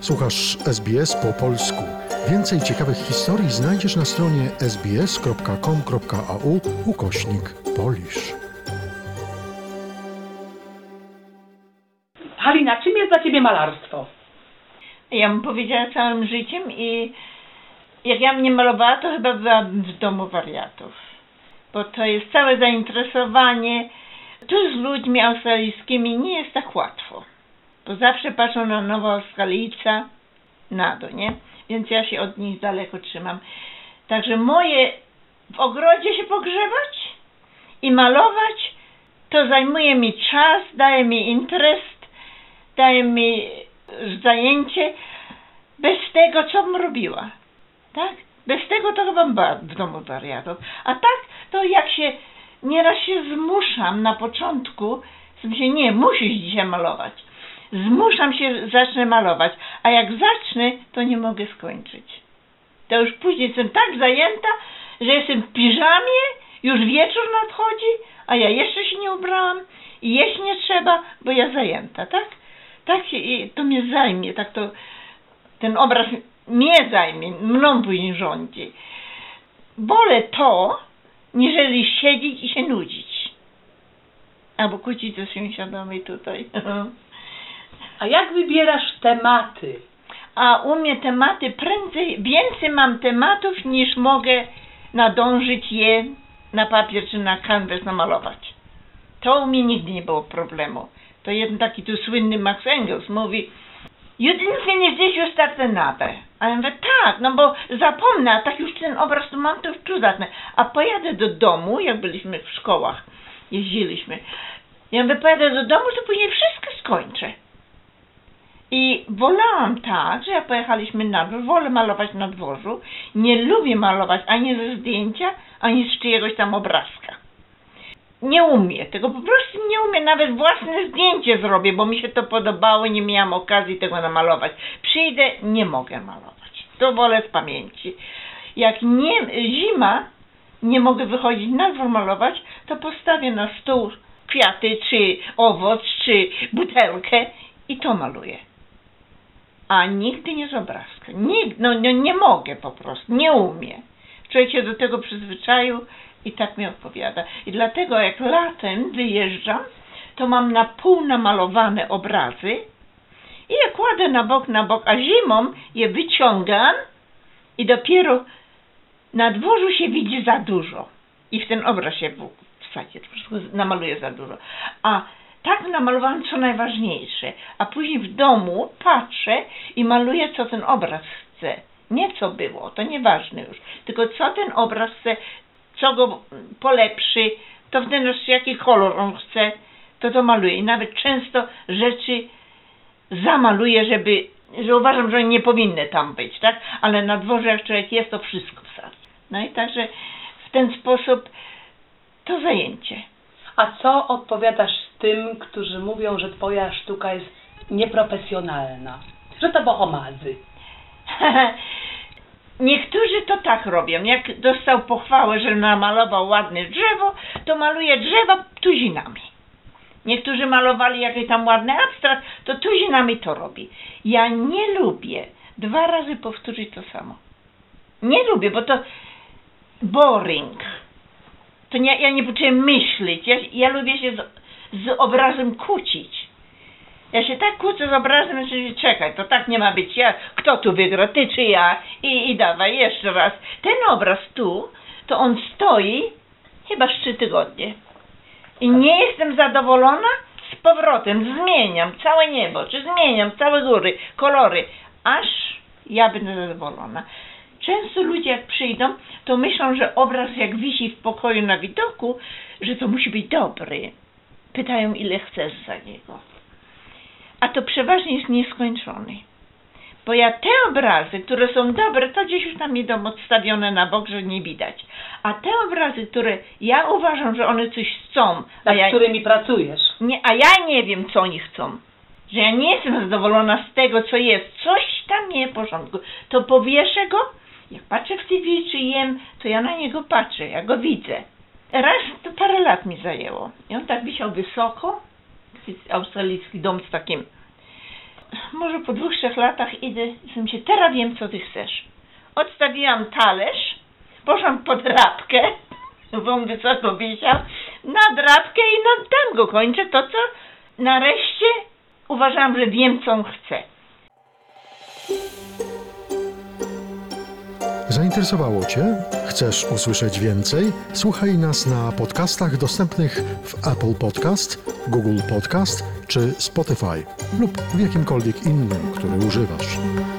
Słuchasz SBS po polsku. Więcej ciekawych historii znajdziesz na stronie sbs.com.au/Polish. Halina, czym jest dla Ciebie malarstwo? Ja bym powiedziała całym życiem i jak ja mnie malowała, to chyba byłabym w domu wariatów. Bo to jest całe zainteresowanie. Tu z ludźmi australijskimi nie jest tak łatwo. Bo zawsze patrzą na Nowoaustralijca na dół, nie? Więc ja się od nich daleko trzymam. Także moje w ogrodzie się pogrzebać i malować, to zajmuje mi czas, daje mi interest, daje mi zajęcie. Bez tego, co bym robiła, tak? Bez tego to chyba była w domu wariatów. A tak, to jak się, nieraz się zmuszam na początku, się nie, musisz dzisiaj malować. Zmuszam się, zacznę malować, a jak zacznę, to nie mogę skończyć. To już później jestem tak zajęta, że jestem w piżamie, już wieczór nadchodzi, a ja jeszcze się nie ubrałam i jeść nie trzeba, bo ja zajęta, tak? Tak się, i to mnie zajmie, tak to, ten obraz mnie zajmie, mną później rządzi. Wolę to, niżeli siedzieć i się nudzić. Albo kłócić ze sąsiadami tutaj. A jak wybierasz tematy? A u mnie tematy więcej mam tematów, niż mogę nadążyć je na papier czy na canvas namalować. To u mnie nigdy nie było problemu. To jeden taki tu słynny Max Engels mówi: "You didn't finish this, you start another." A ja mówię, tak, no bo zapomnę, a tak już ten obraz tu mam, to już tu zacznę. A pojadę do domu, jak byliśmy w szkołach, jeździliśmy. Ja mówię, pojadę do domu, to później wszystko skończę. I wolałam tak, że jak pojechaliśmy na dwór, wolę malować na dworzu. Nie lubię malować ani ze zdjęcia, ani z czyjegoś tam obrazka. Nie umiem tego, po prostu nie umiem. Nawet własne zdjęcie zrobię, bo mi się to podobało, nie miałam okazji tego namalować. Przyjdę, nie mogę malować. To wolę z pamięci. Jak nie, zima, nie mogę wychodzić na dwór malować, to postawię na stół kwiaty, czy owoc, czy butelkę i to maluję. A nigdy nie z obrazka. Nie mogę po prostu, nie umiem. Człowiek się do tego przyzwyczaił i tak mi odpowiada. I dlatego jak latem wyjeżdżam, to mam na pół namalowane obrazy i je kładę na bok, a zimą je wyciągam i dopiero na dworzu się widzi za dużo. I w ten obraz się wsadzi, po prostu namaluję za dużo. A tak namalowałam co najważniejsze, a później w domu patrzę i maluję, co ten obraz chce. Nie co było, to nieważne już, tylko co ten obraz chce, co go polepszy, to wtedy jaki kolor on chce, to maluję. I nawet często rzeczy zamaluję, że uważam, że nie powinny tam być, tak? Ale na dworze jak człowiek jest, to wszystko wsadzi. No i także w ten sposób to zajęcie. A co odpowiadasz tym, którzy mówią, że Twoja sztuka jest nieprofesjonalna? Że to bohomazy. Niektórzy to tak robią. Jak dostał pochwałę, że namalował ładne drzewo, to maluje drzewa tuzinami. Niektórzy malowali jakieś tam ładne abstrakt, to tuzinami to robi. Ja nie lubię 2 razy powtórzyć to samo. Nie lubię, bo to boring. To ja nie potrzebuję myśleć. Ja lubię się z obrazem kłócić. Ja się tak kłócę z obrazem, że czekaj, to tak nie ma być. Kto tu wygra, ty czy ja? I dawaj, jeszcze raz. Ten obraz tu, to on stoi chyba 3 tygodnie. I nie jestem zadowolona, z powrotem zmieniam całe niebo, czy zmieniam całe góry, kolory, aż ja będę zadowolona. Często ludzie jak przyjdą, to myślą, że obraz jak wisi w pokoju na widoku, że to musi być dobry. Pytają, ile chcesz za niego. A to przeważnie jest nieskończony. Bo ja te obrazy, które są dobre, to gdzieś już tam idą odstawione na bok, że nie widać. A te obrazy, które ja uważam, że one coś chcą, Z którymi pracujesz. a ja nie wiem, co oni chcą. Że ja nie jestem zadowolona z tego, co jest. Coś tam nie w porządku. To powieszę go. Jak patrzę w TV czy jem, to ja na niego patrzę, ja go widzę. Raz to parę lat mi zajęło. I on tak wisiał wysoko. Australijski dom z takim może po 2-3 latach idę i myślę, teraz wiem, co ty chcesz. Odstawiłam talerz, poszłam pod drapkę, bo on wysoko wisiał, na drapkę i tam go kończę. To, co nareszcie uważam, że wiem, co on chce. Zainteresowało Cię? Chcesz usłyszeć więcej? Słuchaj nas na podcastach dostępnych w Apple Podcast, Google Podcast czy Spotify lub w jakimkolwiek innym, który używasz.